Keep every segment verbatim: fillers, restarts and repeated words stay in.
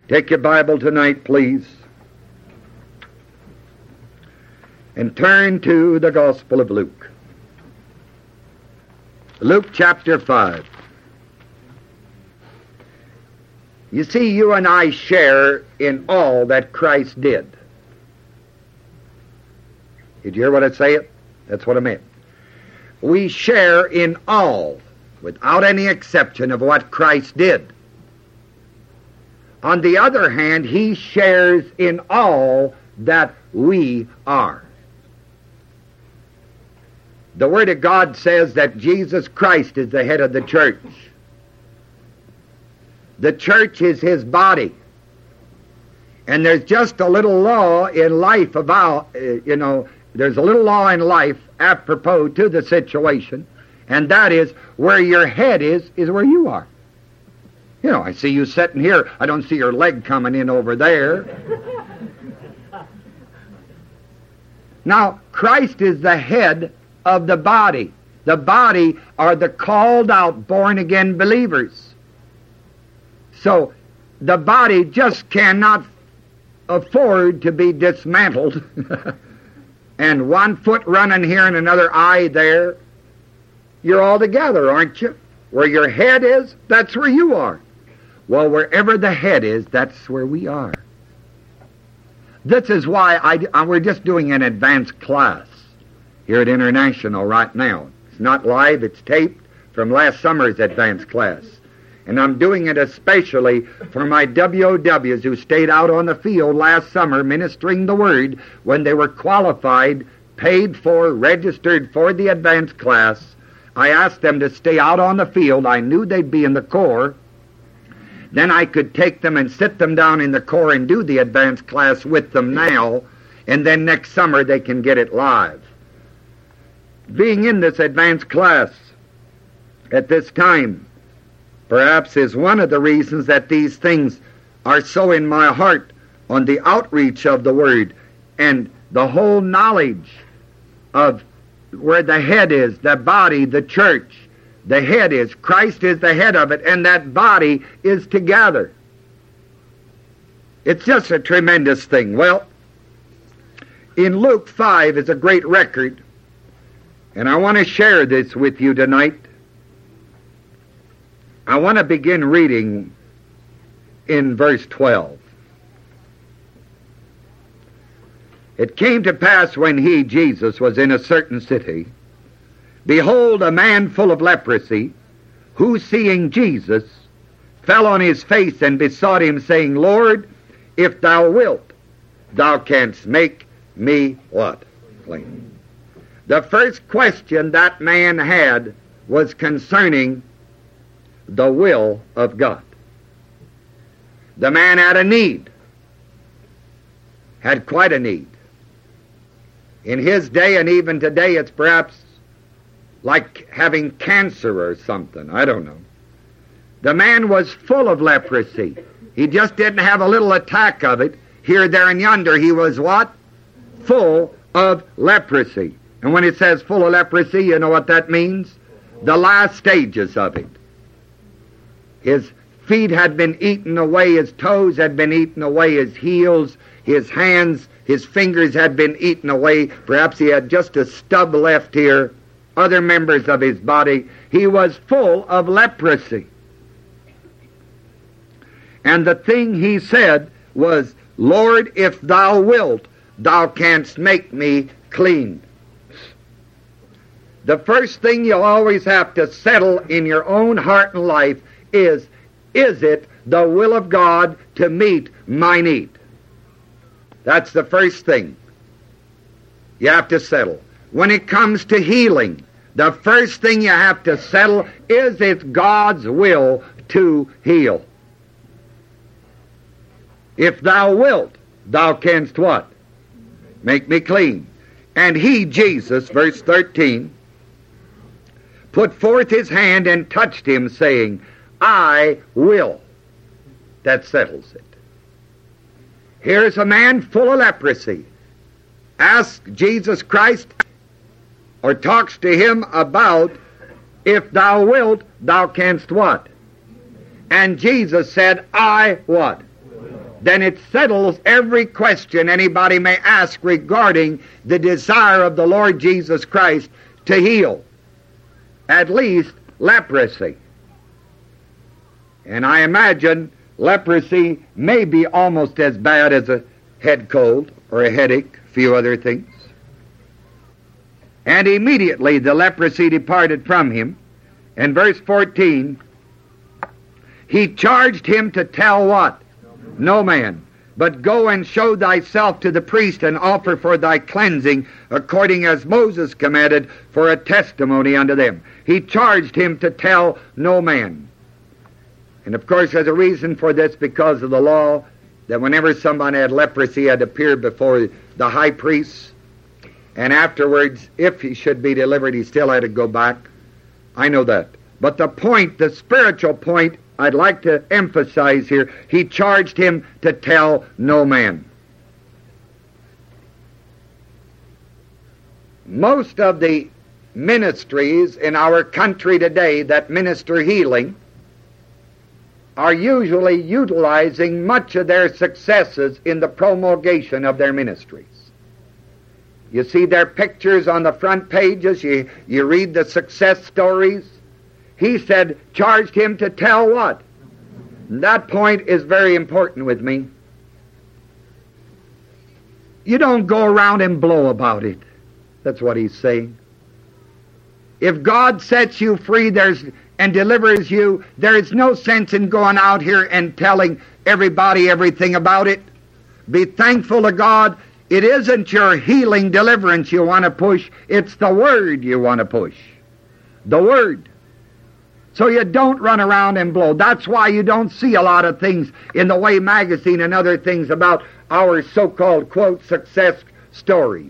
Take your Bible tonight, please, and turn to the Gospel of Luke. Luke chapter five. You see, you and I share in all that Christ did. Did you hear what I say? That's what I meant. We share in all, without any exception, of what Christ did. On the other hand, he shares in all that we are. The Word of God says that Jesus Christ is the head of the church. The church is his body. And there's just a little law in life about, uh, you know, there's a little law in life apropos to the situation, and that is where your head is, is where you are. You know, I see you sitting here. I don't see your leg coming in over there. Now, Christ is the head of the body. The body are the called out, born again believers. So, the body just cannot afford to be dismantled. And one foot running here and another eye there. You're all together, aren't you? Where your head is, that's where you are. Well, wherever the head is, that's where we are. This is why I, I, we're just doing an advanced class here at International right now. It's not live, it's taped from last summer's advanced class. And I'm doing it especially for my W O Ws who stayed out on the field last summer ministering the Word when they were qualified, paid for, registered for the advanced class. I asked them to stay out on the field. I knew they'd be in the Corps. Then I could take them and sit them down in the Corps and do the advanced class with them now, and then next summer they can get it live. Being in this advanced class at this time perhaps is one of the reasons that these things are so in my heart on the outreach of the Word and the whole knowledge of where the head is, the body, the church. The head is, Christ is the head of it, and that body is together. It's just a tremendous thing. Well, in Luke five is a great record, and I want to share this with you tonight. I want to begin reading in verse twelve. It came to pass when he, Jesus, was in a certain city, behold, a man full of leprosy, who, seeing Jesus, fell on his face and besought him, saying, Lord, if thou wilt, thou canst make me what? Clean. The first question that man had was concerning the will of God. The man had a need, had quite a need. In his day and even today, it's perhaps like having cancer or something. I don't know. The man was full of leprosy. He just didn't have a little attack of it. Here, there, and yonder, he was what? Full of leprosy. And when it says full of leprosy, you know what that means? The last stages of it. His feet had been eaten away, his toes had been eaten away, his heels, his hands, his fingers had been eaten away. Perhaps he had just a stub left here. Other members of his body. He was full of leprosy. And the thing he said was, Lord, if thou wilt, thou canst make me clean. The first thing you'll always have to settle in your own heart and life is, is it the will of God to meet my need? That's the first thing you have to settle. When it comes to healing, the first thing you have to settle is it God's will to heal. If thou wilt, thou canst what? Make me clean. And he, Jesus, verse thirteen, put forth his hand and touched him, saying, I will. That settles it. Here's a man full of leprosy. Ask Jesus Christ, or talks to him about, if thou wilt, thou canst what? And Jesus said, I what? Will. then it settles every question anybody may ask regarding the desire of the Lord Jesus Christ to heal, at least leprosy. And I imagine leprosy may be almost as bad as a head cold or a headache, a few other things. And immediately the leprosy departed from him. In verse fourteen, he charged him to tell what? No man, but go and show thyself to the priest and offer for thy cleansing according as Moses commanded for a testimony unto them. He charged him to tell no man. And of course there's a reason for this, because of the law that whenever somebody had leprosy, he had to appear before the high priest, and afterwards, if he should be delivered, he still had to go back. I know that. But the point, the spiritual point, I'd like to emphasize here, he charged him to tell no man. Most of the ministries in our country today that minister healing are usually utilizing much of their successes in the promulgation of their ministries. You see their pictures on the front pages, you, you read the success stories. He said, charged him to tell what? That point is very important with me. You don't go around and blow about it. That's what he's saying. If God sets you free there's and delivers you, there is no sense in going out here and telling everybody everything about it. Be thankful to God. It isn't your healing deliverance you want to push, it's the Word you want to push. The Word. So you don't run around and blow. That's why you don't see a lot of things in the Way magazine and other things about our so-called, quote, success stories.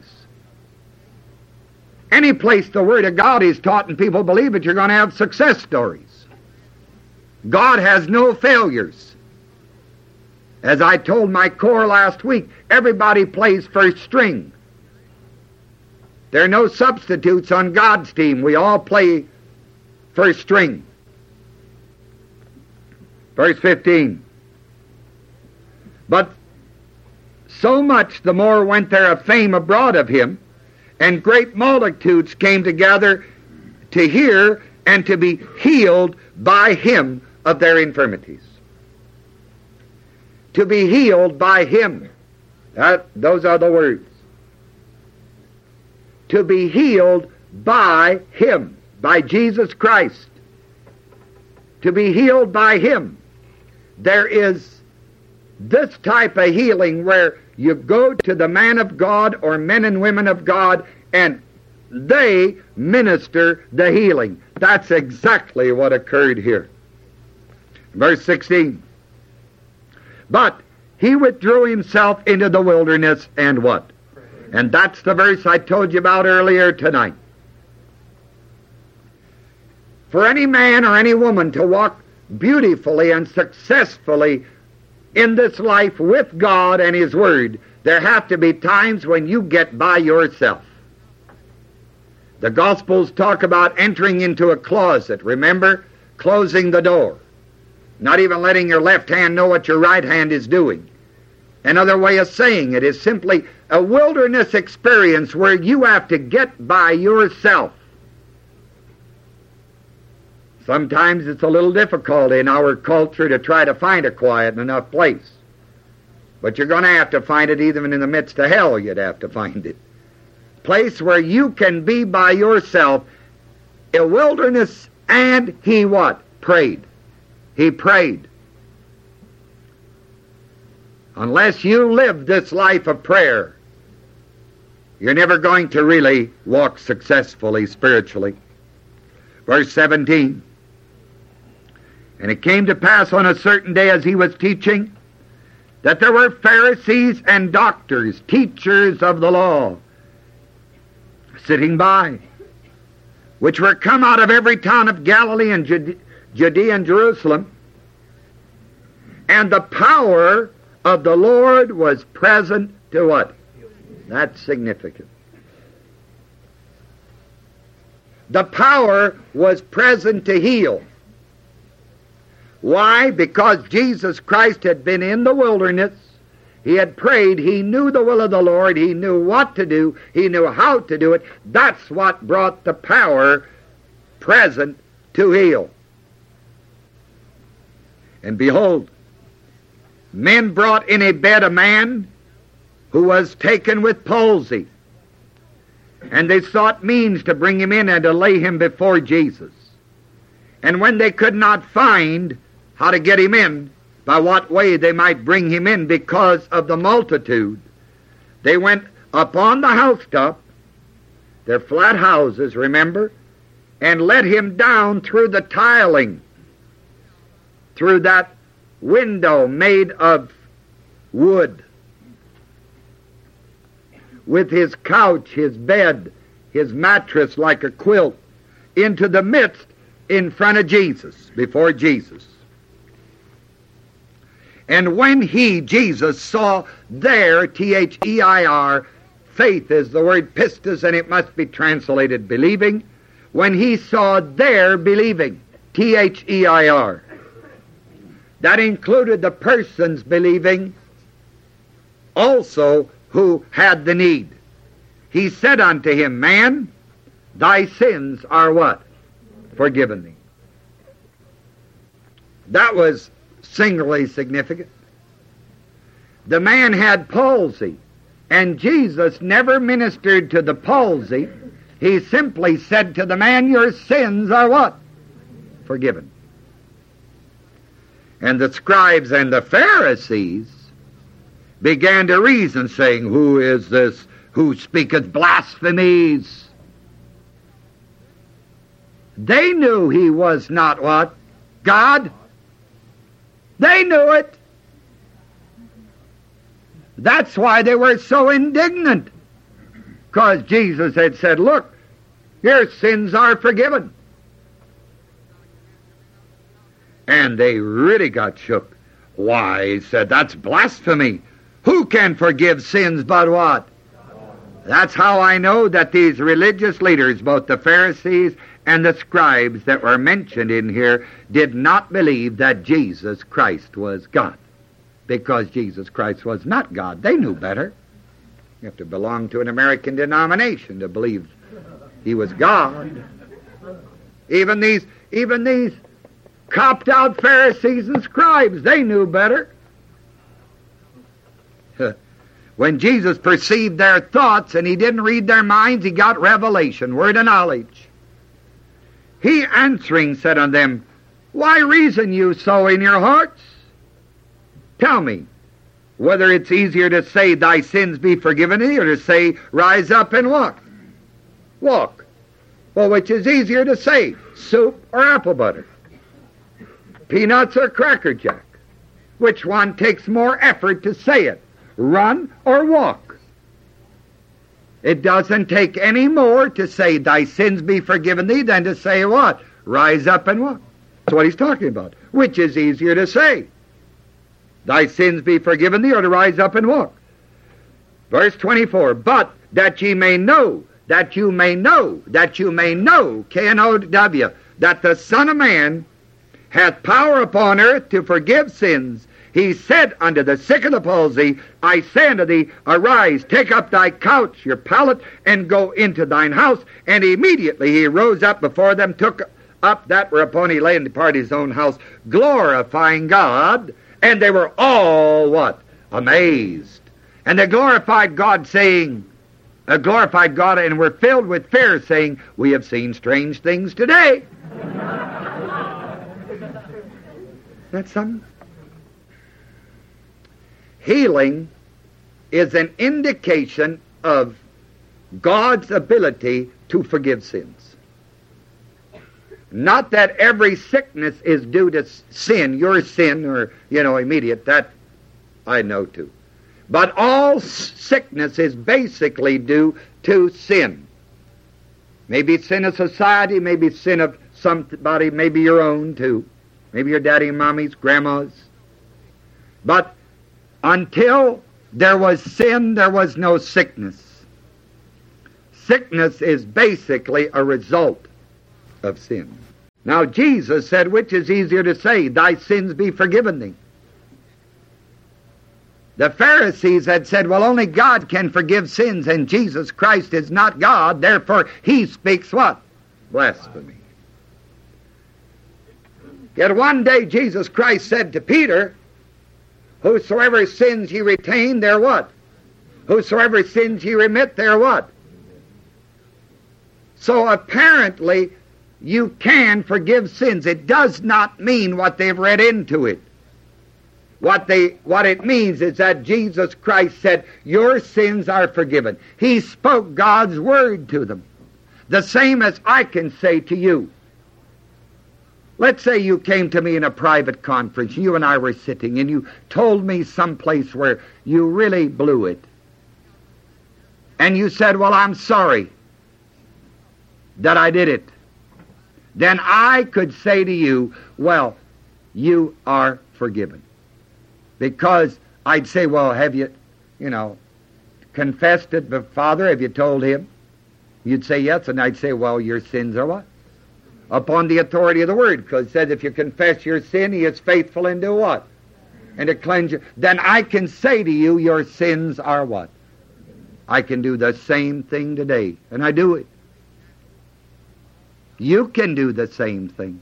Any place the Word of God is taught and people believe it, you're going to have success stories. God has no failures. As I told my corps last week, everybody plays first string. There are no substitutes on God's team. We all play first string. Verse fifteen. But so much the more went there a fame abroad of him, and great multitudes came together to hear and to be healed by him of their infirmities. To be healed by him. That, those are the words. To be healed by him, by Jesus Christ. To be healed by him. There is this type of healing where you go to the man of God or men and women of God and they minister the healing. That's exactly what occurred here. Verse sixteen. But he withdrew himself into the wilderness and what? And that's the verse I told you about earlier tonight. For any man or any woman to walk beautifully and successfully in this life with God and His Word, there have to be times when you get by yourself. The Gospels talk about entering into a closet. Remember? Closing the door. Not even letting your left hand know what your right hand is doing. Another way of saying it is simply a wilderness experience where you have to get by yourself. Sometimes it's a little difficult in our culture to try to find a quiet enough place. But you're going to have to find it even in the midst of hell. You'd have to find it. Place where you can be by yourself. A wilderness, and he what? Prayed. He prayed. Unless you live this life of prayer, you're never going to really walk successfully spiritually. Verse seventeen. And it came to pass on a certain day as he was teaching, that there were Pharisees and doctors, teachers of the law, sitting by, which were come out of every town of Galilee and Jude- Judea and Jerusalem, and the power of the Lord was present to what? That's significant. The power was present to heal. Why? Because Jesus Christ had been in the wilderness. He had prayed. He knew the will of the Lord. He knew what to do. He knew how to do it. That's what brought the power present to heal. And behold, men brought in a bed a man who was taken with palsy. And they sought means to bring him in and to lay him before Jesus. And when they could not find how to get him in, by what way they might bring him in because of the multitude, they went up on the housetop, their flat houses, remember, and let him down through the tiling, through that window made of wood, with his couch, his bed, his mattress like a quilt, into the midst in front of Jesus, before Jesus. And when he, Jesus, saw there, T H E I R, faith is the word pistis, and it must be translated believing. When he saw there believing, T H E I R, that included the persons believing also who had the need. He said unto him, Man, thy sins are what? Forgiven thee. That was singularly significant. The man had palsy, and Jesus never ministered to the palsy. He simply said to the man, Your sins are what? Forgiven. And the scribes and the Pharisees began to reason, saying, Who is this who speaketh blasphemies? They knew he was not what? God. They knew it. That's why they were so indignant. Because Jesus had said, Look, your sins are forgiven. And they really got shook. Why, he said, that's blasphemy. Who can forgive sins but what? That's how I know that these religious leaders, both the Pharisees and the scribes that were mentioned in here, did not believe that Jesus Christ was God. Because Jesus Christ was not God. They knew better. You have to belong to an American denomination to believe he was God. Even these, even these copped out Pharisees and scribes, they knew better. When Jesus perceived their thoughts and he didn't read their minds, he got revelation, word of knowledge. He answering said unto them, Why reason you so in your hearts? Tell me, whether it's easier to say, Thy sins be forgiven thee, or to say, Rise up and walk. Walk. Well, which is easier to say, soup or apple butter? Peanuts or Cracker Jack? Which one takes more effort to say it? Run or walk? It doesn't take any more to say, Thy sins be forgiven thee, than to say what? Rise up and walk. That's what he's talking about. Which is easier to say? Thy sins be forgiven thee, or to rise up and walk? Verse twenty-four, But that ye may know, that you may know, that you may know, K N O W, that the Son of Man hath power upon earth to forgive sins, he said unto the sick of the palsy, I say unto thee, Arise, take up thy couch, your pallet, and go into thine house. And immediately he rose up before them, took up that whereupon he lay, and departed his own house, glorifying God. And they were all what? Amazed. And they glorified God, saying, uh, glorified God, and were filled with fear, saying, We have seen strange things today. That's something. Healing is an indication of God's ability to forgive sins. Not that every sickness is due to sin, your sin, or, you know, immediate. That I know too. But all sickness is basically due to sin. Maybe sin of society, maybe sin of somebody, maybe your own too. Maybe your daddy and mommy's, grandma's. But until there was sin, there was no sickness. Sickness is basically a result of sin. Now Jesus said, which is easier to say, thy sins be forgiven thee? The Pharisees had said, well, only God can forgive sins, and Jesus Christ is not God, therefore he speaks what? Blasphemy. Yet one day Jesus Christ said to Peter, whosoever sins ye retain, they're what? Whosoever sins ye remit, they're what? So apparently you can forgive sins. It does not mean what they've read into it. What they, what it means is that Jesus Christ said, your sins are forgiven. He spoke God's word to them. The same as I can say to you. Let's say you came to me in a private conference. You and I were sitting, and you told me someplace where you really blew it. And you said, well, I'm sorry that I did it. Then I could say to you, well, you are forgiven. Because I'd say, well, have you, you know, confessed it to Father? Have you told him? You'd say yes, and I'd say, well, your sins are what? Upon the authority of the Word, because it says if you confess your sin, he is faithful and do what? And to cleanse you. Then I can say to you, your sins are what? I can do the same thing today, and I do it. You can do the same thing.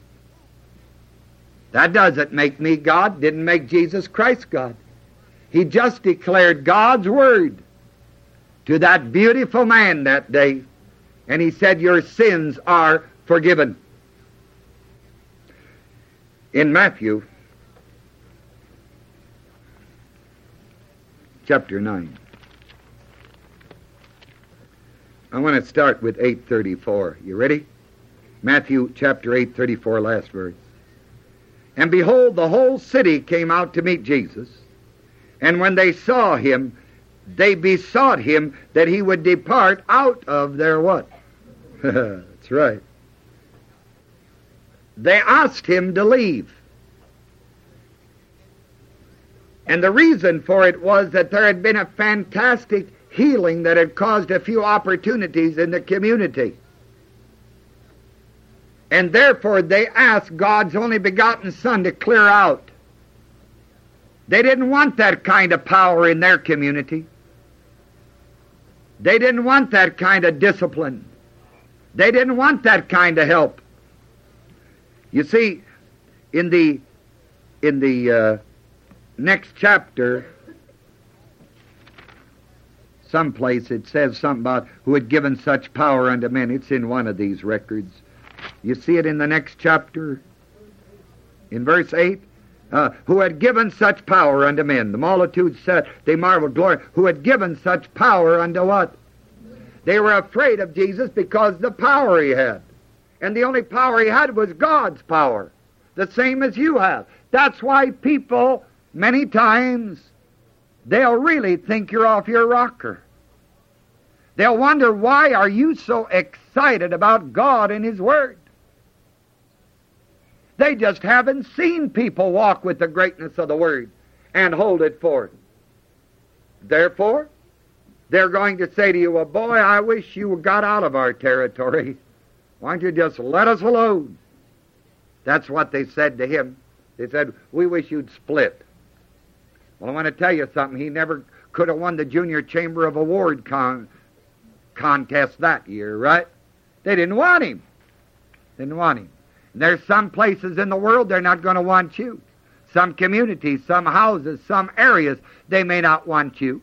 That doesn't make me God, didn't make Jesus Christ God. He just declared God's word to that beautiful man that day, and he said, your sins are forgiven. In Matthew chapter nine, I want to start with eight thirty-four. You ready? Matthew chapter eight thirty-four, last verse. And behold, the whole city came out to meet Jesus. And when they saw him, they besought him that he would depart out of their what? That's right. They asked him to leave. And the reason for it was that there had been a fantastic healing that had caused a few opportunities in the community. And therefore they asked God's only begotten Son to clear out. They didn't want that kind of power in their community. They didn't want that kind of discipline. They didn't want that kind of help. You see, in the in the uh, next chapter, someplace it says something about who had given such power unto men. It's in one of these records. You see it in the next chapter, in verse eight. Uh, who had given such power unto men. The multitude said, they marveled, glory. Who had given such power unto what? They were afraid of Jesus because the power he had. And the only power he had was God's power. The same as you have. That's why people, many times, they'll really think you're off your rocker. They'll wonder, why are you so excited about God and His Word? They just haven't seen people walk with the greatness of the Word and hold it forth. Therefore, they're going to say to you, well, boy, I wish you got out of our territory. Why don't you just let us alone? That's what they said to him. They said, we wish you'd split. Well, I want to tell you something. He never could have won the Junior Chamber of Award con- contest that year, right? They didn't want him. Didn't want him. And there's some places in the world they're not going to want you. Some communities, some houses, some areas, they may not want you.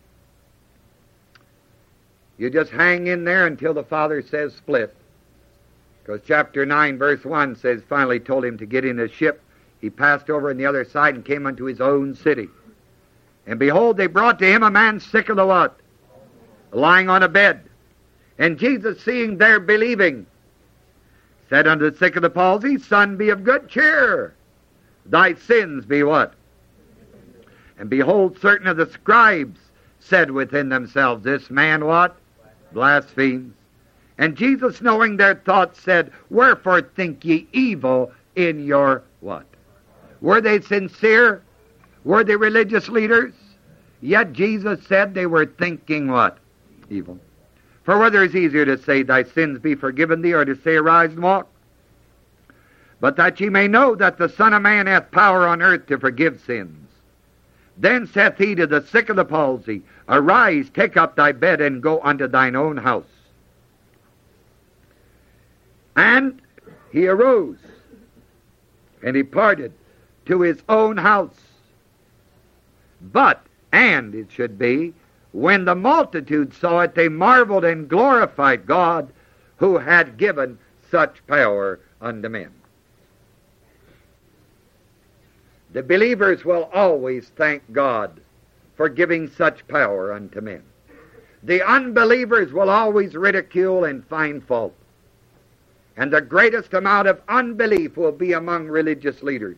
You just hang in there until the Father says split. Because chapter nine, verse one says, finally told him to get in a ship. He passed over on the other side and came unto his own city. And behold, they brought to him a man sick of the what? Lying on a bed. And Jesus, seeing their believing, said unto the sick of the palsy, Son, be of good cheer. Thy sins be what? And behold, certain of the scribes said within themselves, This man what? Blasphemes. And Jesus, knowing their thoughts, said, Wherefore think ye evil in your what? Were they sincere? Were they religious leaders? Yet Jesus said they were thinking what? Evil. For whether it's easier to say, Thy sins be forgiven thee, or to say, Arise and walk? but that ye may know that the Son of Man hath power on earth to forgive sins. Then saith he to the sick of the palsy, Arise, take up thy bed, and go unto thine own house. And he arose, and departed to his own house. But, and it should be, when the multitude saw it, they marveled and glorified God, who had given such power unto men. The believers will always thank God for giving such power unto men. The unbelievers will always ridicule and find fault. And the greatest amount of unbelief will be among religious leaders,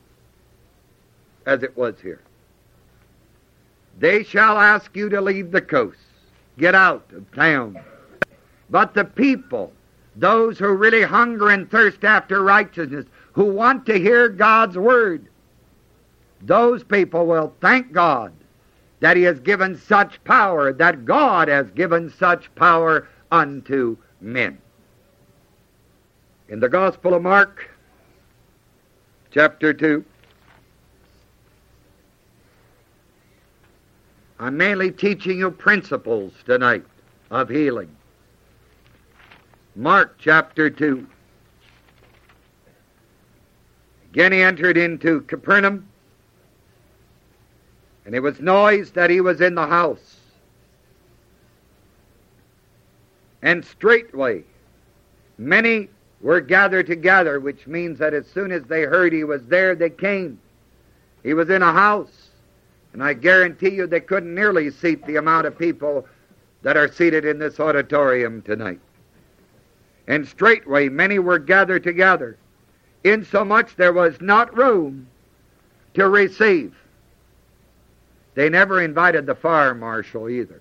as it was here. They shall ask you to leave the coast, get out of town. But the people, those who really hunger and thirst after righteousness, who want to hear God's word, those people will thank God that he has given such power, that God has given such power unto men. In the Gospel of Mark, chapter two, I'm mainly teaching you principles tonight of healing. Mark chapter two. Again he entered into Capernaum, and it was noised that he was in the house. And straightway many were gathered together, which means that as soon as they heard he was there, they came. He was in a house, and I guarantee you they couldn't nearly seat the amount of people that are seated in this auditorium tonight. And straightway many were gathered together, insomuch there was not room to receive. They never invited the fire marshal either.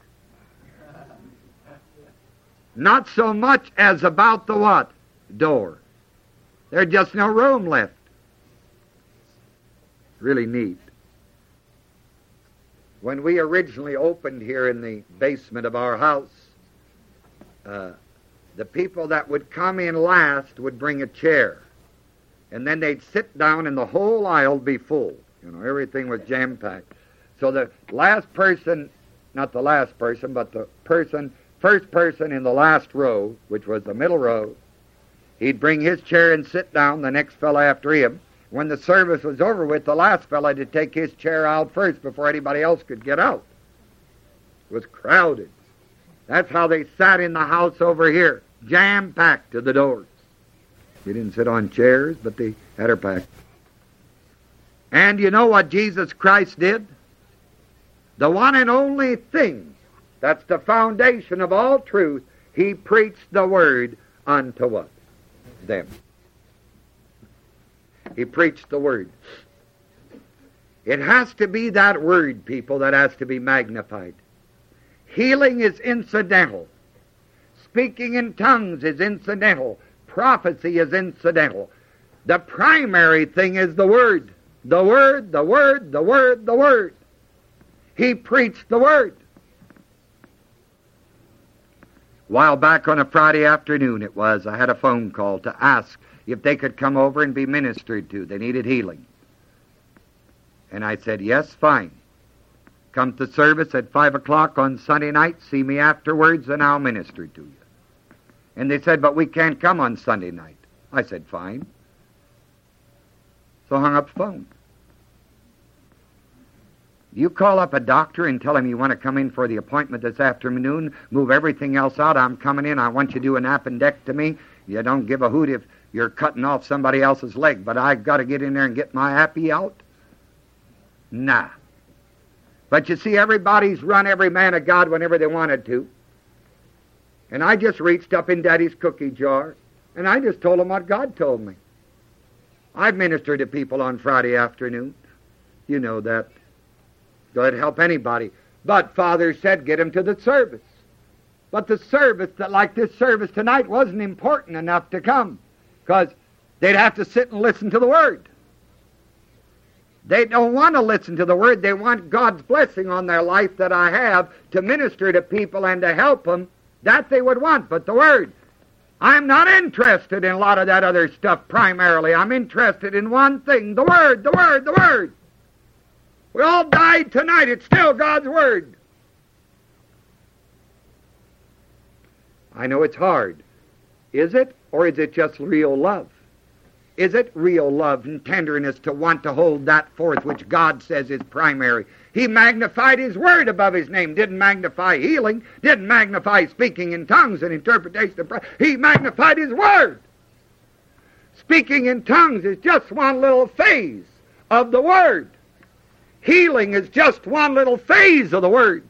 Not so much as about the what? Door. There's just no room left. Really neat. When we originally opened here in the basement of our house, uh, the people that would come in last would bring a chair. And then they'd sit down and the whole aisle would be full. You know, everything was jam-packed. So the last person, not the last person, but the person, first person in the last row, which was the middle row, he'd bring his chair and sit down, the next fellow after him. When the service was over with, the last fellow had to take his chair out first before anybody else could get out. It was crowded. That's how they sat in the house over here, jam-packed to the doors. They didn't sit on chairs, but they had her packed. And you know what Jesus Christ did? The one and only thing that's the foundation of all truth, he preached the word unto what? Them. He preached the word. It has to be that word, people, that has to be magnified. Healing is incidental. Speaking in tongues is incidental. Prophecy is incidental. The primary thing is the word. The word, the word, the word, the word. He preached the word. A while back on a Friday afternoon it was, I had a phone call to ask if they could come over and be ministered to. They needed healing. And I said, yes, fine. Come to service at five o'clock on Sunday night, see me afterwards, and I'll minister to you. And they said, but we can't come on Sunday night. I said, fine. So I hung up the phone. You call up a doctor and tell him you want to come in for the appointment this afternoon, move everything else out, I'm coming in, I want you to do an appendectomy. You don't give a hoot if you're cutting off somebody else's leg, but I've got to get in there and get my appy out? Nah. But you see, everybody's run every man of God whenever they wanted to. And I just reached up in Daddy's cookie jar, and I just told him what God told me. I've ministered to people on Friday afternoon. You know that. Doesn't help anybody. But Father said, get him to the service. But the service, that like this service tonight, wasn't important enough to come, because they'd have to sit and listen to the Word. They don't want to listen to the Word. They want God's blessing on their life that I have to minister to people and to help them. That they would want. But the Word, I'm not interested in a lot of that other stuff primarily. I'm interested in one thing, the Word, the Word, the Word. We all died tonight. It's still God's Word. I know it's hard. Is it? Or is it just real love? Is it real love and tenderness to want to hold that forth which God says is primary? He magnified His Word above His name. Didn't magnify healing. Didn't magnify speaking in tongues and interpretation of prayer. He magnified His Word. Speaking in tongues is just one little phase of the Word. Healing is just one little phase of the Word.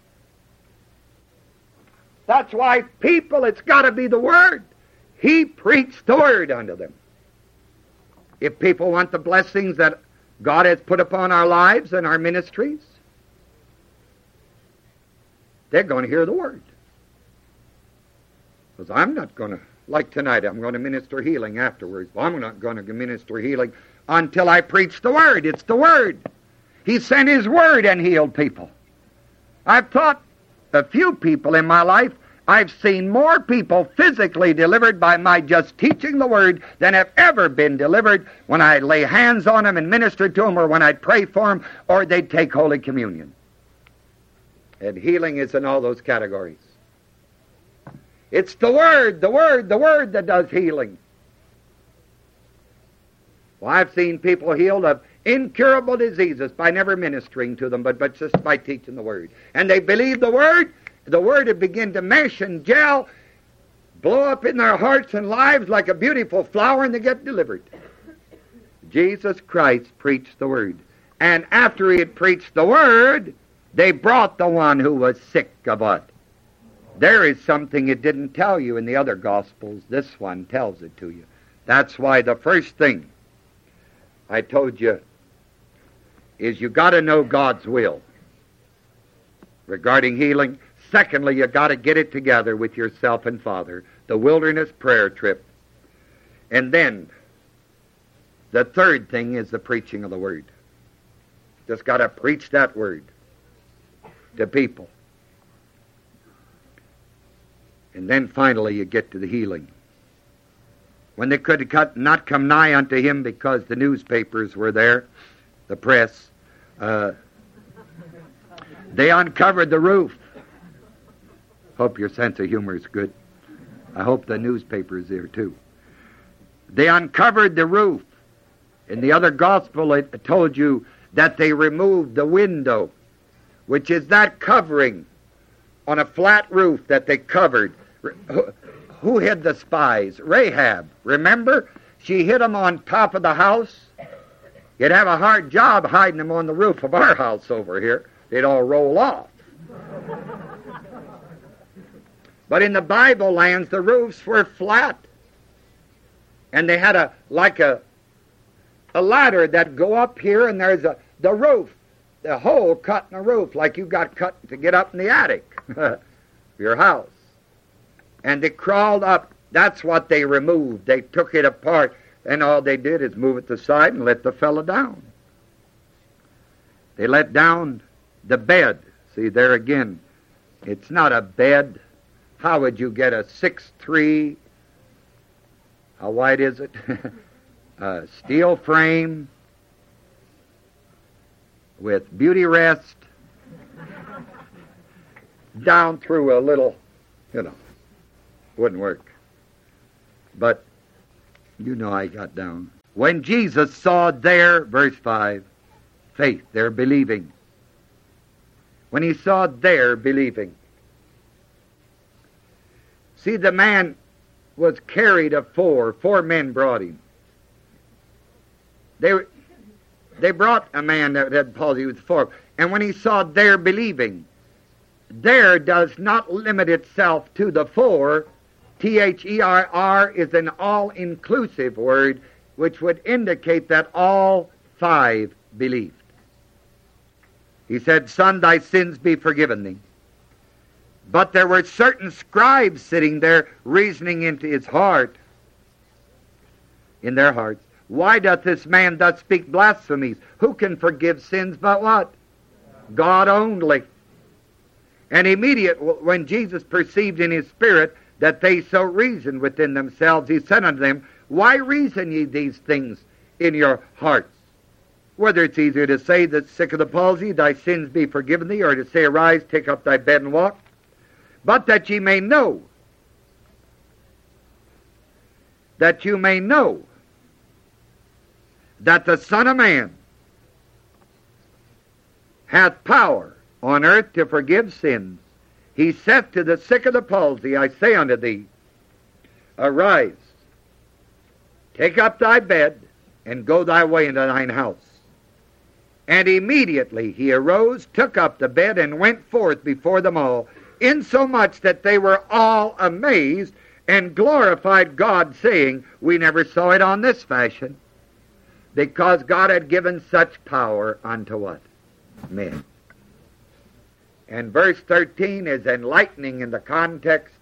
That's why people, it's got to be the Word. He preached the Word unto them. If people want the blessings that God has put upon our lives and our ministries, they're going to hear the Word. Because I'm not going to, like tonight, I'm going to minister healing afterwards. Well, I'm not going to minister healing until I preach the Word. It's the Word. He sent His Word and healed people. I've taught a few people in my life. I've seen more people physically delivered by my just teaching the Word than have ever been delivered when I lay hands on them and minister to them, or when I'd pray for them, or they'd take Holy Communion. And healing is in all those categories. It's the Word, the Word, the Word that does healing. Well, I've seen people healed of incurable diseases by never ministering to them, but, but just by teaching the Word. And they believe the Word. The Word would begin to mesh and gel, blow up in their hearts and lives like a beautiful flower, and they get delivered. Jesus Christ preached the Word. And after He had preached the Word, they brought the one who was sick of what? There is something it didn't tell you in the other Gospels. This one tells it to you. That's why the first thing I told you is you got to know God's will regarding healing. Secondly, you got to get it together with yourself and Father, the wilderness prayer trip. And then, the third thing is the preaching of the Word. Just got to preach that Word to people. And then finally, you get to the healing. When they could not come nigh unto Him because the newspapers were there, the press, uh, they uncovered the roof. Hope your sense of humor is good. I hope the newspaper is there too. They uncovered the roof. In the other gospel, it told you that they removed the window, which is that covering on a flat roof that they covered. Who hid the spies? Rahab. Remember? She hid them on top of the house. You'd have a hard job hiding them on the roof of our house over here. They'd all roll off. But in the Bible lands, the roofs were flat. And they had a, like a, a ladder that go up here, and there's a, the roof, the hole cut in the roof, like you got cut to get up in the attic of your house. And they crawled up. That's what they removed. They took it apart, and all they did is move it to the side and let the fellow down. They let down the bed. See, there again, it's not a bed. How would you get a six three, how wide is it? A steel frame with beauty rest down through a little, you know, wouldn't work. But you know I got down. When Jesus saw their, verse five, faith, their believing. When He saw their believing. See, the man was carried of four. Four men brought him. They they brought a man that had palsy with four. And when He saw their believing, there does not limit itself to the four. T H E R R is an all-inclusive word, which would indicate that all five believed. He said, Son, thy sins be forgiven thee. But there were certain scribes sitting there reasoning into his heart, in their hearts, why doth this man thus speak blasphemies? Who can forgive sins but what? God only. And immediately, when Jesus perceived in his spirit that they so reasoned within themselves, he said unto them, Why reason ye these things in your hearts? Whether it's easier to say that sick of the palsy, thy sins be forgiven thee, or to say, Arise, take up thy bed and walk. But that ye may know, that you may know, that the Son of Man hath power on earth to forgive sins. He saith to the sick of the palsy, I say unto thee, Arise, take up thy bed, and go thy way into thine house. And immediately he arose, took up the bed, and went forth before them all, insomuch that they were all amazed, and glorified God, saying, We never saw it on this fashion, because God had given such power unto what? Men. And verse thirteen is enlightening in the context.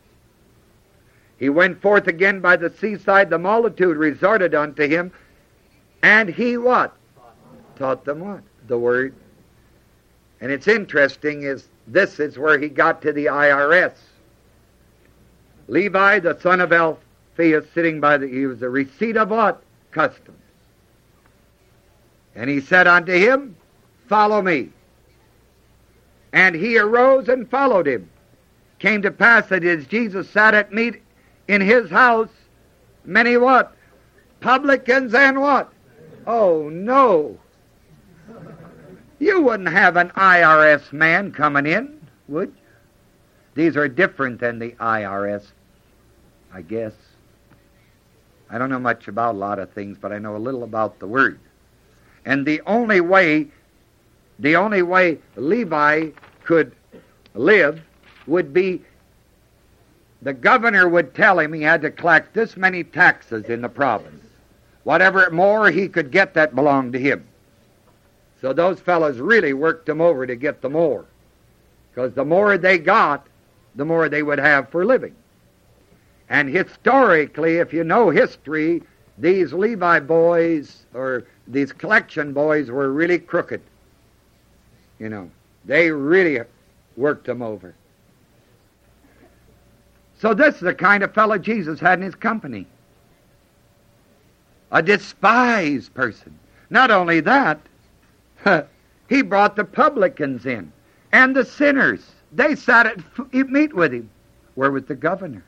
He went forth again by the seaside, the multitude resorted unto him, and he what? Taught them what? The Word. And it's interesting, is this is where he got to the I R S. Levi, the son of Alphaeus, sitting by the, he was the receipt of what? Customs. And he said unto him, Follow me. And he arose and followed him. Came to pass that as Jesus sat at meat in his house, many what? Publicans and what? Oh, no. You wouldn't have an I R S man coming in, would you? These are different than the I R S, I guess. I don't know much about a lot of things, but I know a little about the Word. And the only way, the only way Levi could live would be the governor would tell him he had to collect this many taxes in the province. Whatever more he could get, that belonged to him. So those fellows really worked them over to get the more. Because the more they got, the more they would have for living. And historically, if you know history, these Levi boys, or these collection boys, were really crooked. You know, they really worked them over. So this is the kind of fellow Jesus had in his company. A despised person. Not only that, he brought the publicans in, and the sinners. They sat at meat with him. Where was the governor?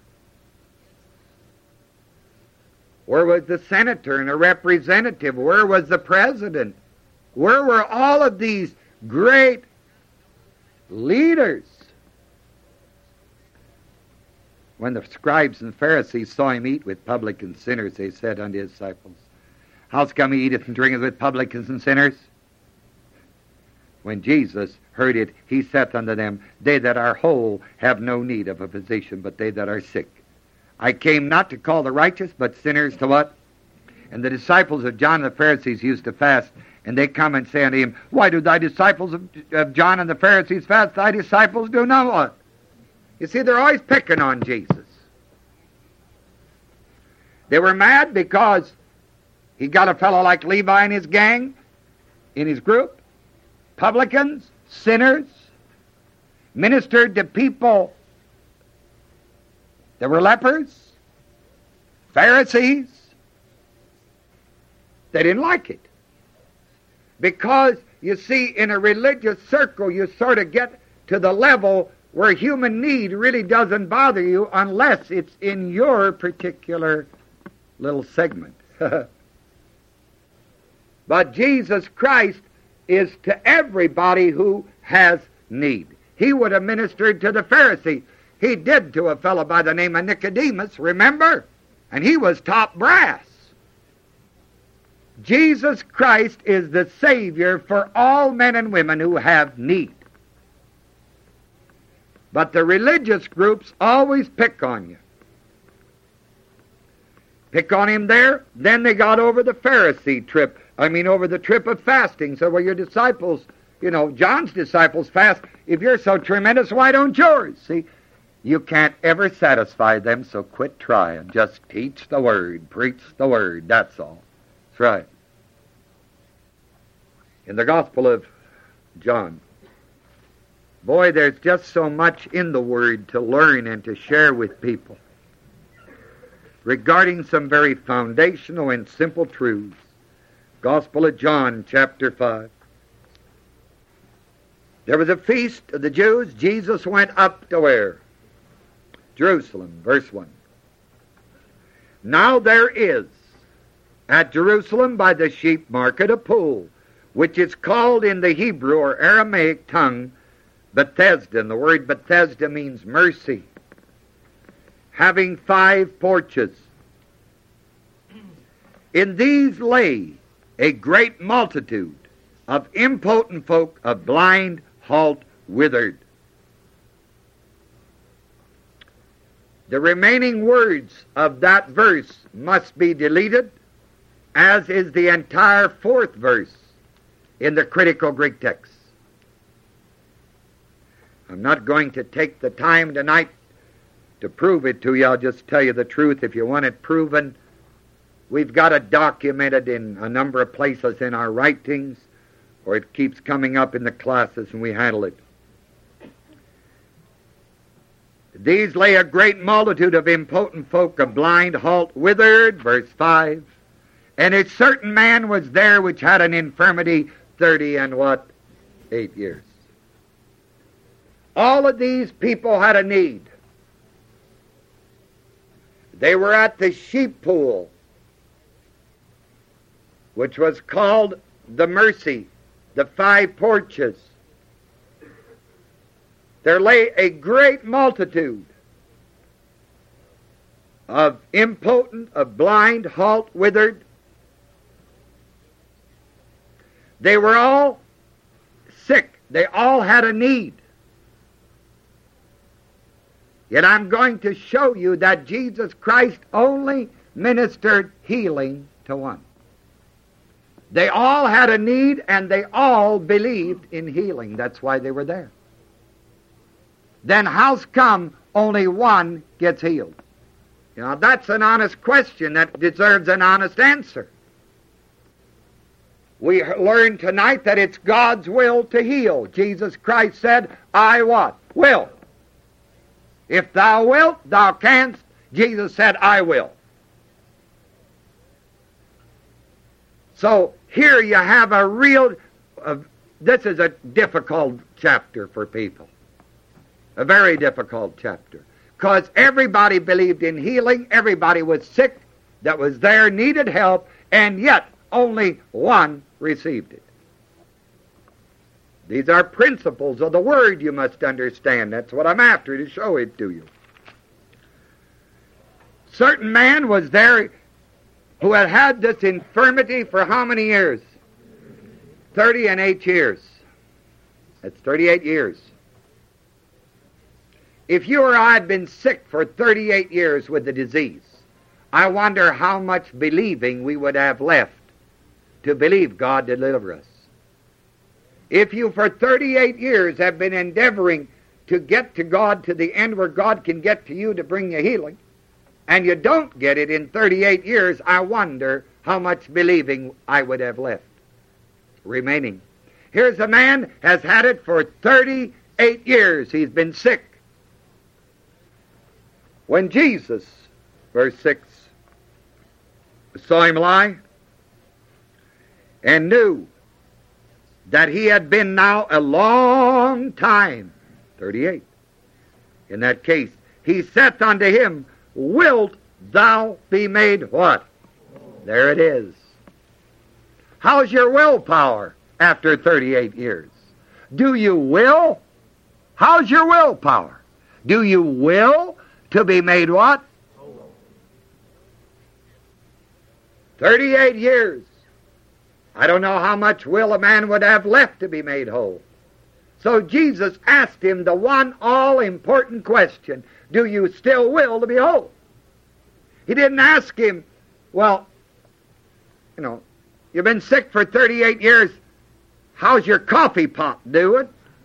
Where was the senator and a representative? Where was the president? Where were all of these great leaders? When the scribes and Pharisees saw him eat with publicans and sinners, they said unto his disciples, How's come he eateth and drinketh with publicans and sinners? When Jesus heard it, he saith unto them, They that are whole have no need of a physician, but they that are sick. I came not to call the righteous, but sinners to what? And the disciples of John and the Pharisees used to fast, and they come and say unto him, Why do thy disciples of, of John and the Pharisees fast? Thy disciples do not what? You see, they're always picking on Jesus. They were mad because he got a fellow like Levi in his gang, in his group, publicans, sinners, ministered to people that were lepers, Pharisees. They didn't like it. Because, you see, in a religious circle, you sort of get to the level where human need really doesn't bother you unless it's in your particular little segment. But Jesus Christ is to everybody who has need. He would have ministered to the Pharisees. He did to a fellow by the name of Nicodemus, remember? And he was top brass. Jesus Christ is the Savior for all men and women who have need. But the religious groups always pick on you. Pick on him there, then they got over the Pharisee trip. I mean, over the trip of fasting. So, well, your disciples, you know, John's disciples fast. If you're so tremendous, why don't yours? See, you can't ever satisfy them, so quit trying. Just teach the Word, preach the Word, that's all. That's right. In the Gospel of John, Boy, there's just so much in the Word to learn and to share with people regarding some very foundational and simple truths. Gospel of John, chapter five. There was a feast of the Jews. Jesus went up to where? Jerusalem, verse one. Now there is at Jerusalem by the sheep market a pool, which is called in the Hebrew or Aramaic tongue Bethesda. And the word Bethesda means mercy, having five porches. In these lay a great multitude of impotent folk, of blind, halt, withered. The remaining words of that verse must be deleted, as is the entire fourth verse in the critical Greek text. I'm not going to take the time tonight to prove it to you. I'll just tell you the truth. If you want it proven, we've got it documented in a number of places in our writings, or it keeps coming up in the classes and we handle it. These lay a great multitude of impotent folk, of blind, halt, withered, verse five. And a certain man was there which had an infirmity thirty and what? Eight years. All of these people had a need. They were at the sheep pool, which was called the Mercy, the five porches. There lay a great multitude of impotent, of blind, halt, withered. They were all sick. They all had a need. Yet I'm going to show you that Jesus Christ only ministered healing to one. They all had a need, and they all believed in healing. That's why they were there. Then how's come only one gets healed? You know, that's an honest question that deserves an honest answer. We learned tonight that it's God's will to heal. Jesus Christ said, I what? Will. If thou wilt, thou canst. Jesus said, I will. So here you have a real, uh, this is a difficult chapter for people. A very difficult chapter. Because everybody believed in healing, everybody was sick that was there, needed help, and yet only one received it. These are principles of the Word you must understand. That's what I'm after, to show it to you. Certain man was there who had had this infirmity for how many years? Thirty and eight years. That's thirty-eight years. If you or I had been sick for thirty-eight years with the disease, I wonder how much believing we would have left to believe God to deliver us. If you for thirty-eight years have been endeavoring to get to God to the end where God can get to you to bring you healing, and you don't get it in thirty-eight years, I wonder how much believing I would have left remaining. Here's a man has had it for thirty-eight years. He's been sick. When Jesus, verse six, saw him lie and knew that he had been now a long time, thirty-eight, in that case, he saith unto him, wilt thou be made what? There it is. How's your willpower after thirty-eight years? Do you will? How's your willpower? Do you will to be made what? thirty-eight years. I don't know how much will a man would have left to be made whole. So Jesus asked him the one all-important question, do you still will to be whole? He didn't ask him, well, you know, you've been sick for thirty-eight years, how's your coffee pot doing?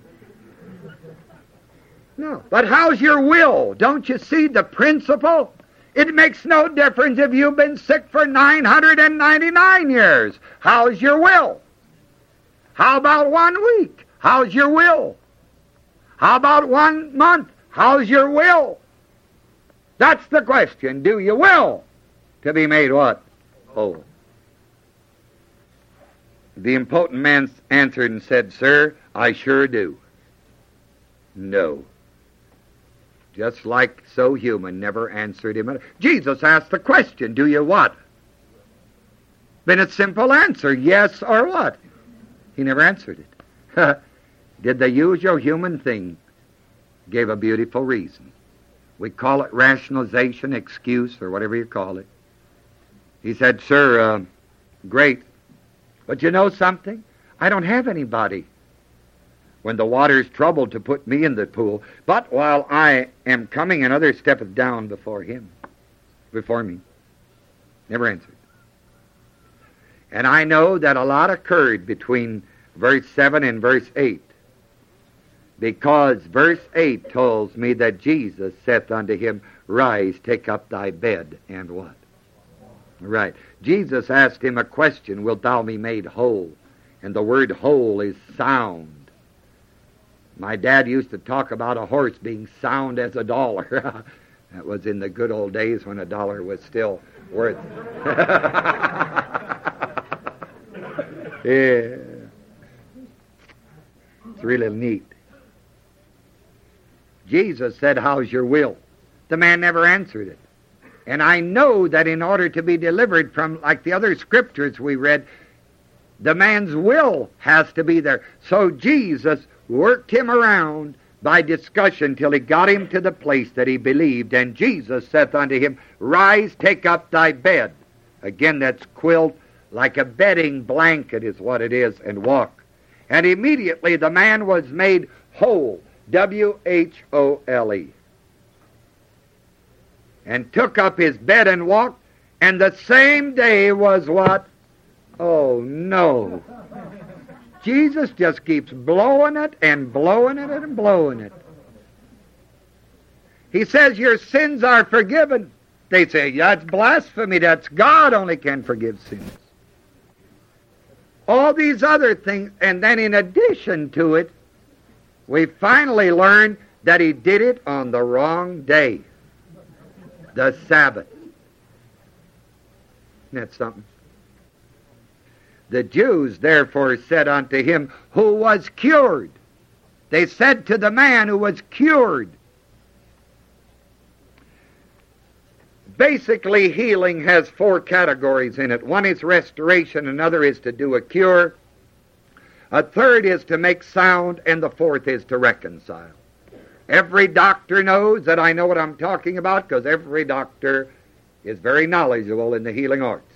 No, but how's your will? Don't you see the principle? It makes no difference if you've been sick for nine hundred ninety-nine years. How's your will? How about one week? How's your will? How about one month? How's your will? That's the question. Do you will to be made what? Whole. The impotent man answered and said, Sir, I sure do. No. Just like so human, never answered him. Jesus asked the question, do you what? Been a simple answer, yes or what? He never answered it. Did the usual human thing, gave a beautiful reason. We call it rationalization, excuse, or whatever you call it. He said, Sir, uh, great, but you know something? I don't have anybody when the water's troubled to put me in the pool, but while I am coming, another steppeth down before him, before me. Never answered. And I know that a lot occurred between verse seven and verse eight, because verse eight tells me that Jesus saith unto him, Rise, take up thy bed, and what? Right. Jesus asked him a question, Wilt thou be made whole? And the word whole is sound. My dad used to talk about a horse being sound as a dollar. That was in the good old days when a dollar was still worth. Yeah. It's really neat. Jesus said, How's your will? The man never answered it. And I know that in order to be delivered from, like the other scriptures we read, the man's will has to be there. So Jesus worked him around by discussion till he got him to the place that he believed. And Jesus saith unto him, Rise, take up thy bed. Again, that's quilt, like a bedding blanket is what it is, and walk. And immediately the man was made whole, W H O L E, and took up his bed and walked, and the same day was what? Oh, no. Jesus just keeps blowing it and blowing it and blowing it. He says, Your sins are forgiven. They say, That's blasphemy. That's God only can forgive sins. All these other things, and then in addition to it, we finally learned that he did it on the wrong day, the Sabbath. Isn't that something? The Jews therefore said unto him, who was cured. They said to the man who was cured. Basically, healing has four categories in it. One is restoration, another is to do a cure, a third is to make sound, and the fourth is to reconcile. Every doctor knows that I know what I'm talking about, because every doctor is very knowledgeable in the healing arts.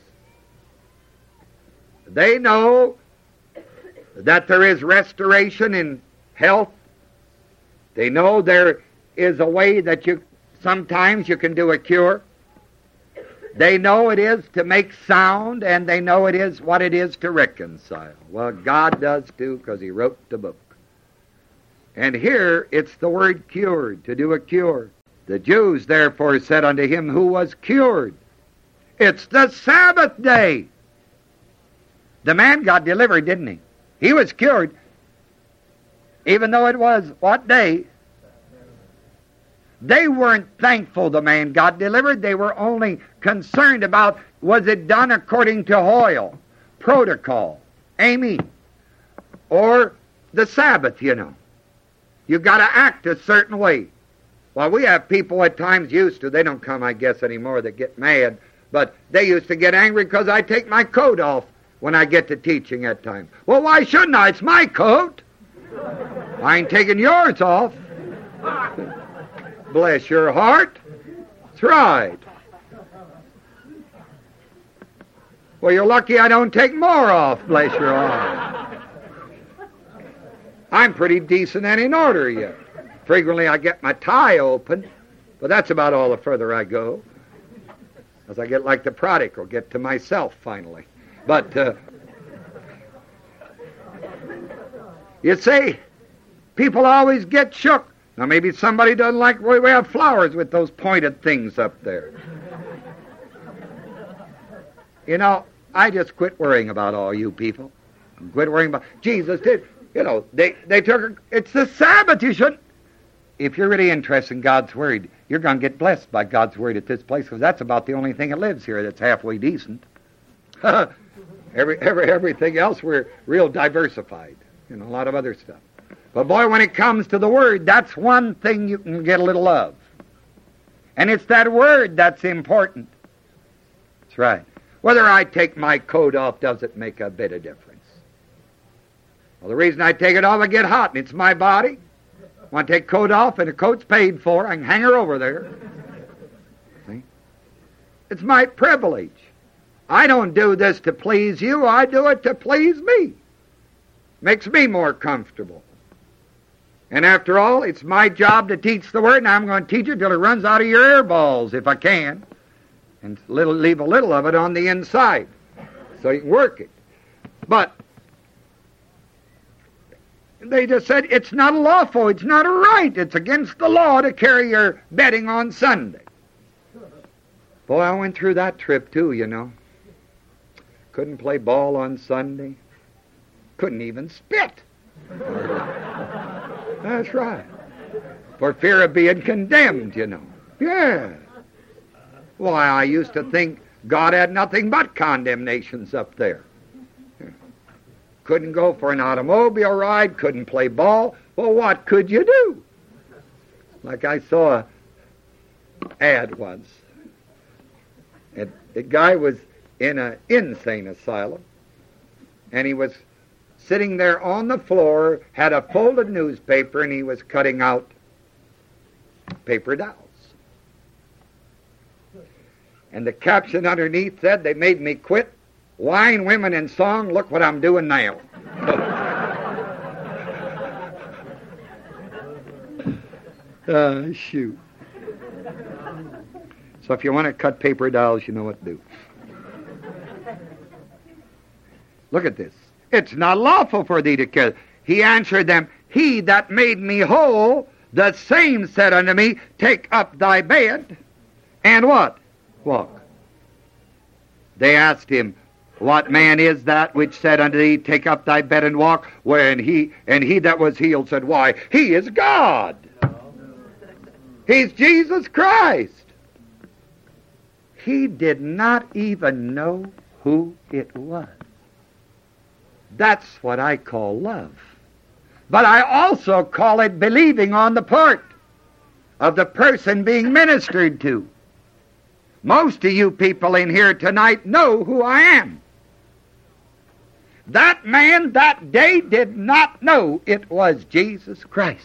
They know that there is restoration in health. They know there is a way that you sometimes you can do a cure. They know it is to make sound, and they know it is what it is to reconcile. Well, God does too, because he wrote the book. And here it's the word cured, to do a cure. The Jews therefore said unto him who was cured, It's the Sabbath day. The man got delivered, didn't he? He was cured, even though it was what day? They weren't thankful the man got delivered. They were only concerned about, was it done according to Hoyle, protocol, Amy, or the Sabbath, you know. You got to act a certain way. Well, we have people at times used to, they don't come, I guess, anymore, that get mad, but they used to get angry because I take my coat off when I get to teaching at times. Well, why shouldn't I? It's my coat. I ain't taking yours off. Bless your heart. That's right. Well, you're lucky I don't take more off, bless your heart. I'm pretty decent and in order yet. Frequently I get my tie open, but that's about all the further I go. As I get like the prodigal, get to myself finally. But, uh, you see, people always get shook. Now, maybe somebody doesn't like the way we have flowers with those pointed things up there. You know, I just quit worrying about all you people. Quit worrying about... Jesus did, you know, they, they took... It's the Sabbath, you shouldn't... if you're really interested in God's Word, you're going to get blessed by God's Word at this place, because that's about the only thing that lives here that's halfway decent. every, every, everything else, we're real diversified. You know, a lot of other stuff. But boy, when it comes to the Word, that's one thing you can get a little of. And it's that Word that's important. That's right. Whether I take my coat off doesn't make a bit of difference. Well, the reason I take it off, I get hot, and it's my body. Want to take coat off, and the coat's paid for. I can hang her over there. See? It's my privilege. I don't do this to please you. I do it to please me. Makes me more comfortable. And after all, it's my job to teach the Word, and I'm going to teach it till it runs out of your air balls, if I can. And little, leave a little of it on the inside, so you can work it. But they just said, it's not lawful, it's not a right, it's against the law to carry your bedding on Sunday. Boy, I went through that trip too, you know. Couldn't play ball on Sunday. Couldn't even spit. That's right. For fear of being condemned, you know. Yeah. Why, I used to think God had nothing but condemnations up there. Couldn't go for an automobile ride, couldn't play ball. Well, what could you do? Like I saw an ad once. And the guy was in an insane asylum, and he was sitting there on the floor, had a folded newspaper, and he was cutting out paper dolls. And the caption underneath said, they made me quit wine, women, and song. Look what I'm doing now. uh, shoot. So if you want to cut paper dolls, you know what to do. Look at this. It's not lawful for thee to kill. He answered them, he that made me whole, the same said unto me, take up thy bed, and what? Walk. They asked him, what man is that which said unto thee, take up thy bed and walk? When he and he that was healed said, why, he is God. He's Jesus Christ. He did not even know who it was. That's what I call love. But I also call it believing on the part of the person being ministered to. Most of you people in here tonight know who I am. That man that day did not know it was Jesus Christ.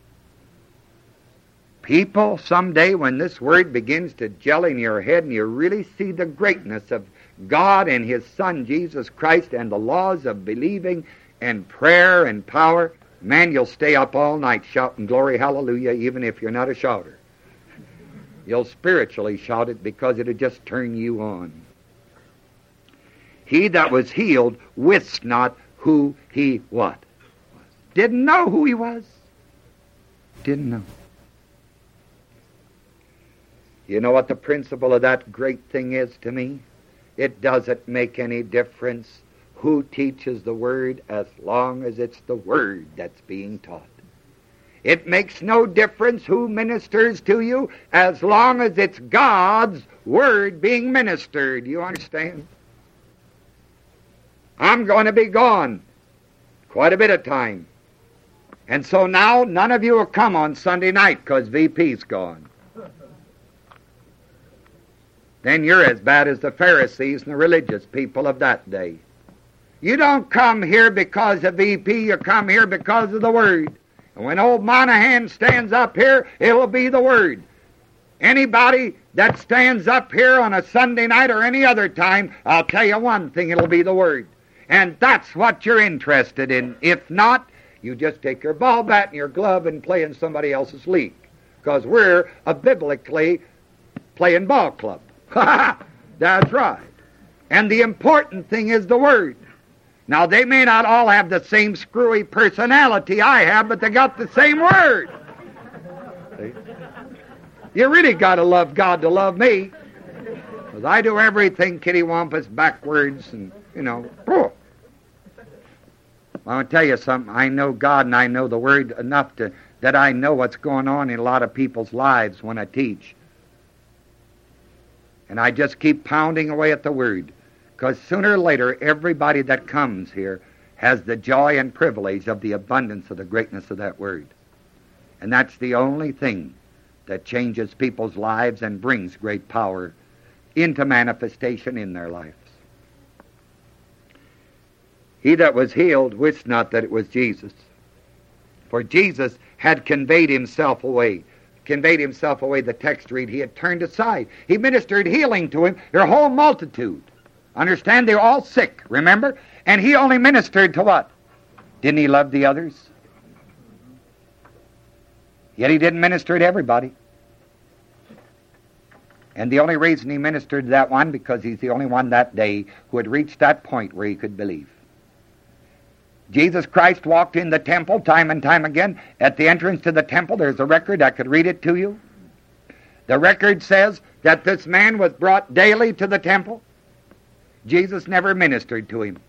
People, someday when this word begins to gel in your head and you really see the greatness of God and His Son Jesus Christ and the laws of believing and prayer and power, man, you'll stay up all night shouting glory, hallelujah, even if you're not a shouter. You'll spiritually shout it because it'll just turn you on. He that was healed wist not who he what? Didn't know who he was. Didn't know. You know what the principle of that great thing is to me? It doesn't make any difference who teaches the Word as long as it's the Word that's being taught. It makes no difference who ministers to you as long as it's God's Word being ministered. You understand? I'm going to be gone quite a bit of time. And so now none of you will come on Sunday night because V P's gone. Then you're as bad as the Pharisees and the religious people of that day. You don't come here because of V P, you come here because of the Word. And when old Monahan stands up here, it'll be the Word. Anybody that stands up here on a Sunday night or any other time, I'll tell you one thing, it'll be the Word. And that's what you're interested in. If not, you just take your ball bat and your glove and play in somebody else's league. Because we're a biblically playing ball club. That's right. And the important thing is the Word. Now, they may not all have the same screwy personality I have, but they got the same Word. See? You really got to love God to love me. Because I do everything kittywampus backwards and, you know. Oh. Well, I'll tell you something. I know God and I know the Word enough to that I know what's going on in a lot of people's lives when I teach. And I just keep pounding away at the Word. Because sooner or later, everybody that comes here has the joy and privilege of the abundance of the greatness of that Word. And that's the only thing that changes people's lives and brings great power into manifestation in their lives. He that was healed wist not that it was Jesus. For Jesus had conveyed himself away. Conveyed himself away, the text read, he had turned aside. He ministered healing to him, their whole multitude. Understand, they were all sick, remember? And he only ministered to what? Didn't he love the others? Yet he didn't minister to everybody. And the only reason he ministered to that one, because he's the only one that day who had reached that point where he could believe. Jesus Christ walked in the temple time and time again. At the entrance to the temple, there's a record. I could read it to you. The record says that this man was brought daily to the temple. Jesus never ministered to him.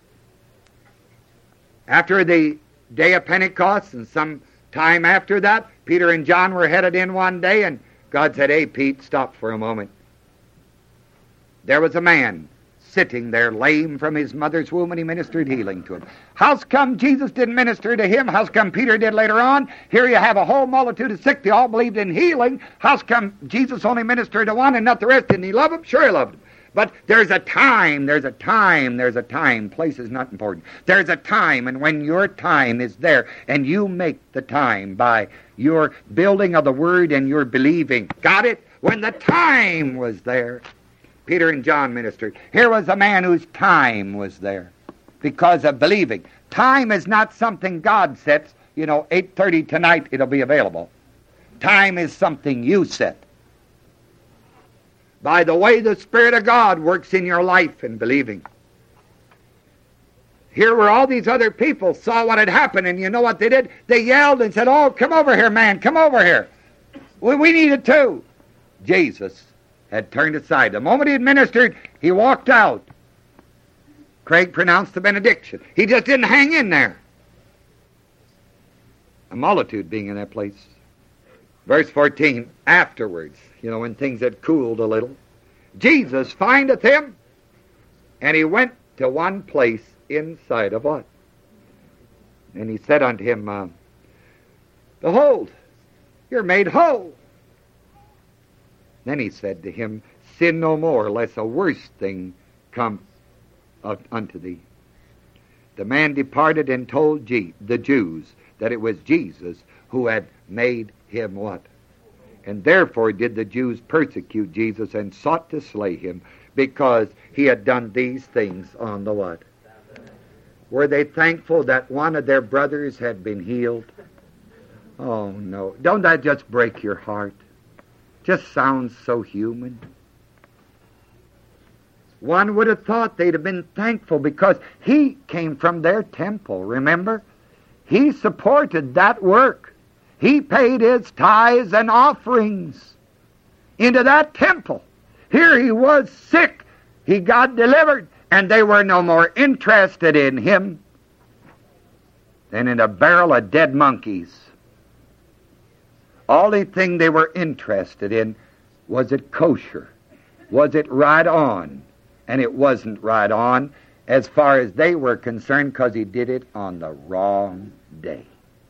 After the day of Pentecost and some time after that, Peter and John were headed in one day, and God said, "Hey, Pete, stop for a moment." There was a man sitting there lame from his mother's womb, and he ministered healing to him. How's come Jesus didn't minister to him? How's come Peter did later on? Here you have a whole multitude of sick. They all believed in healing. How's come Jesus only ministered to one and not the rest? Didn't he love them? Sure he loved them. But there's a time, there's a time, there's a time. Place is not important. There's a time, and when your time is there, and you make the time by your building of the Word and your believing. Got it? When the time was there, Peter and John ministered. Here was a man whose time was there because of believing. Time is not something God sets. You know, eight thirty tonight it'll be available. Time is something you set. By the way the Spirit of God works in your life in believing. Here were all these other people saw what had happened, and you know what they did? They yelled and said, "Oh, come over here, man, come over here. We, we need it too." Jesus had turned aside. The moment he had ministered, he walked out. Craig pronounced the benediction. He just didn't hang in there. A multitude being in that place. Verse fourteen, afterwards, you know, when things had cooled a little, Jesus findeth him, and he went to one place inside of what? And he said unto him, uh, "Behold, you're made whole." Then he said to him, "Sin no more, lest a worse thing come unto thee." The man departed and told G- the Jews that it was Jesus who had made him what? And therefore did the Jews persecute Jesus and sought to slay him, because he had done these things on the what? Were they thankful that one of their brothers had been healed? Oh, no. Don't that just break your heart? Just sounds so human. One would have thought they'd have been thankful because he came from their temple, remember? He supported that work. He paid his tithes and offerings into that temple. Here he was sick. He got delivered, and they were no more interested in him than in a barrel of dead monkeys. Only thing they were interested in was it kosher? Was it right on? And it wasn't right on as far as they were concerned, because he did it on the wrong day.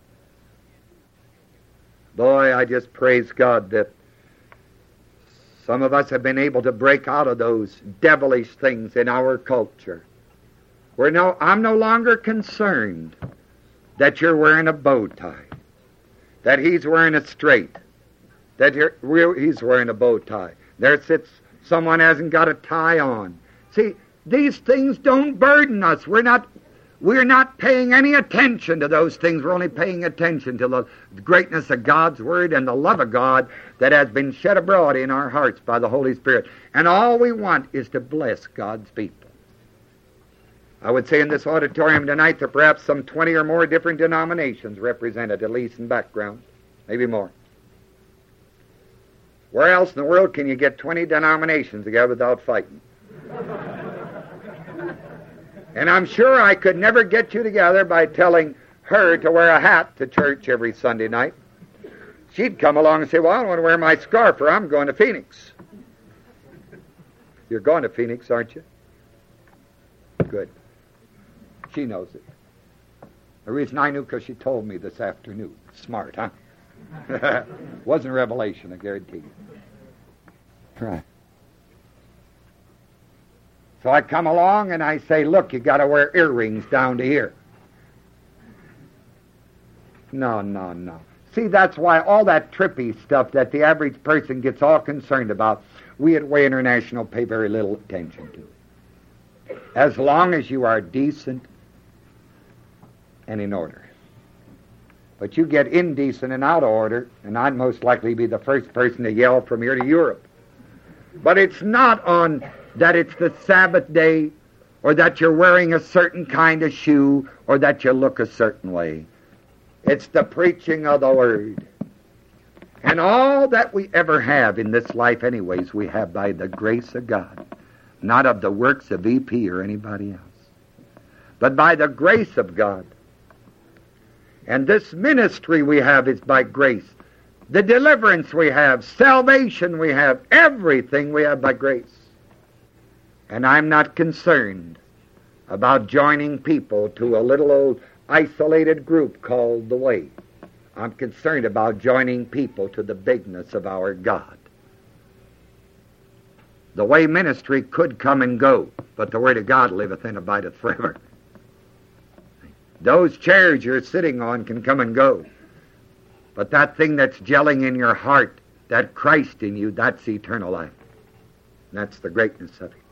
Boy, I just praise God that some of us have been able to break out of those devilish things in our culture. We're no, I'm no longer concerned that you're wearing a bow tie, that he's wearing a straight, that you're, he's wearing a bow tie. There sits someone hasn't got a tie on. See, these things don't burden us. We're not, we're not paying any attention to those things. We're only paying attention to the greatness of God's Word and the love of God that has been shed abroad in our hearts by the Holy Spirit. And all we want is to bless God's people. I would say in this auditorium tonight there are perhaps some twenty or more different denominations represented, at least in background, maybe more. Where else in the world can you get twenty denominations together without fighting? And I'm sure I could never get you together by telling her to wear a hat to church every Sunday night. She'd come along and say, well, I don't want to wear my scarf or I'm going to Phoenix. You're going to Phoenix, aren't you? Good. She knows it. The reason I knew, because she told me this afternoon. Smart, huh? Wasn't revelation, I guarantee you. Right. So I come along and I say, look, you got to wear earrings down to here. No, no, no. See, that's why all that trippy stuff that the average person gets all concerned about, we at Way International pay very little attention to. As long as you are decent and in order. But you get indecent and out of order, and I'd most likely be the first person to yell from here to Europe. But it's not on that it's the Sabbath day, or that you're wearing a certain kind of shoe, or that you look a certain way. It's the preaching of the Word. And all that we ever have in this life anyways, we have by the grace of God. Not of the works of E P or anybody else. But by the grace of God. And this ministry we have is by grace. The deliverance we have, salvation we have, everything we have by grace. And I'm not concerned about joining people to a little old isolated group called the Way. I'm concerned about joining people to the bigness of our God. The Way ministry could come and go, but the Word of God liveth and abideth forever. Those chairs you're sitting on can come and go, but that thing that's gelling in your heart, that Christ in you, that's eternal life. That's the greatness of it.